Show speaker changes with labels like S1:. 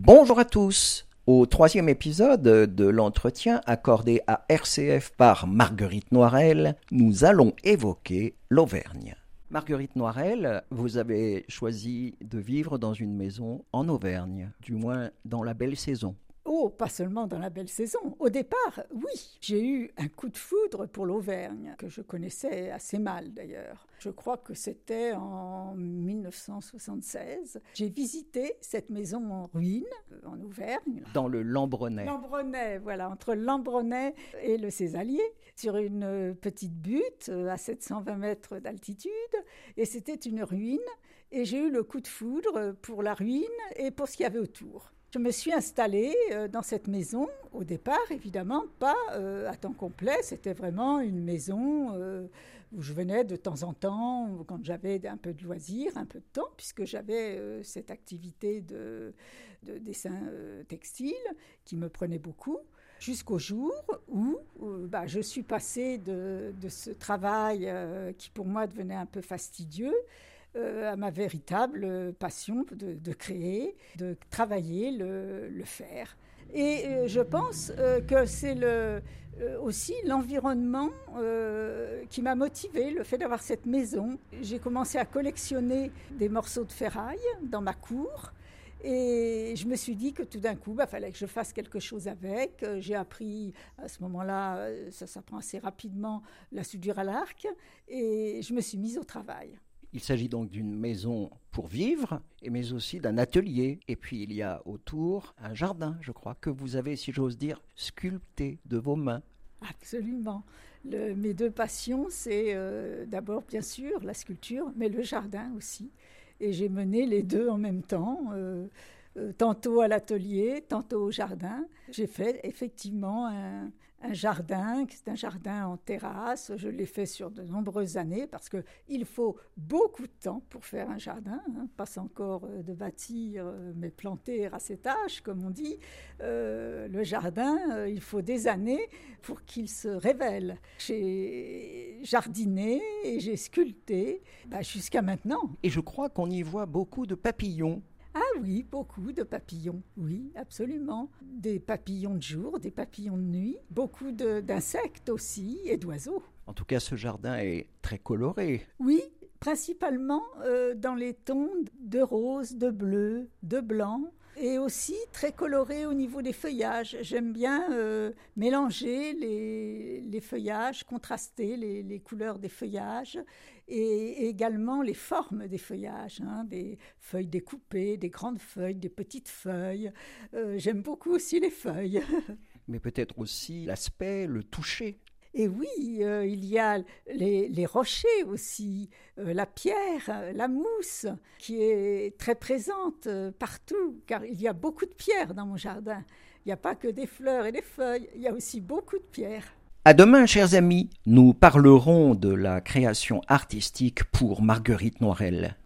S1: Bonjour à tous. Au troisième épisode de l'entretien accordé à RCF par Marguerite Noirel, nous allons évoquer l'Auvergne. Marguerite Noirel, vous avez choisi de vivre dans une maison en Auvergne, du moins dans la belle saison.
S2: Oh, pas seulement dans la belle saison. Au départ, oui, j'ai eu un coup de foudre pour l'Auvergne, que je connaissais assez mal d'ailleurs. Je crois que c'était en 1976. J'ai visité cette maison en ruine, en Auvergne.
S1: Dans le Lambronais.
S2: Lambronais, voilà, entre Lambronais et le Césalier, sur une petite butte à 720 mètres d'altitude. Et c'était une ruine. Et j'ai eu le coup de foudre pour la ruine et pour ce qu'il y avait autour. Je me suis installée dans cette maison, au départ évidemment pas à temps complet, c'était vraiment une maison où je venais de temps en temps, quand j'avais un peu de loisirs, un peu de temps, puisque j'avais cette activité de dessin textile qui me prenait beaucoup, jusqu'au jour où je suis passée de ce travail qui pour moi devenait un peu fastidieux, à ma véritable passion de créer, de travailler, le faire. Et je pense que c'est aussi l'environnement qui m'a motivée, le fait d'avoir cette maison. J'ai commencé à collectionner des morceaux de ferraille dans ma cour. Et je me suis dit que tout d'un coup, fallait que je fasse quelque chose avec. J'ai appris, à ce moment-là, ça s'apprend assez rapidement, la soudure à l'arc. Et je me suis mise au travail.
S1: Il s'agit donc d'une maison pour vivre, mais aussi d'un atelier. Et puis il y a autour un jardin, je crois, que vous avez, si j'ose dire, sculpté de vos mains.
S2: Absolument. Mes deux passions, c'est d'abord, bien sûr, la sculpture, mais le jardin aussi. Et j'ai mené les deux en même temps, tantôt à l'atelier, tantôt au jardin. J'ai fait effectivement un jardin, c'est un jardin en terrasse. Je l'ai fait sur de nombreuses années parce qu'il faut beaucoup de temps pour faire un jardin. Pas encore de bâtir, mais planter à cet âge, comme on dit. Le jardin, il faut des années pour qu'il se révèle. J'ai jardiné et j'ai sculpté jusqu'à maintenant.
S1: Et je crois qu'on y voit beaucoup de papillons.
S2: Ah oui, beaucoup de papillons, oui, absolument. Des papillons de jour, des papillons de nuit, beaucoup d'insectes aussi et d'oiseaux.
S1: En tout cas, ce jardin est très coloré.
S2: Oui, principalement dans les tons de rose, de bleu, de blanc. Et aussi très coloré au niveau des feuillages. J'aime bien mélanger les feuillages, contraster les couleurs des feuillages et également les formes des feuillages, des feuilles découpées, des grandes feuilles, des petites feuilles. J'aime beaucoup aussi les feuilles.
S1: Mais peut-être aussi l'aspect, le toucher.
S2: Et oui, il y a les rochers aussi, la pierre, la mousse, qui est très présente partout, car il y a beaucoup de pierres dans mon jardin. Il n'y a pas que des fleurs et des feuilles, il y a aussi beaucoup de pierres.
S1: À demain, chers amis, nous parlerons de la création artistique pour Marguerite Noirel.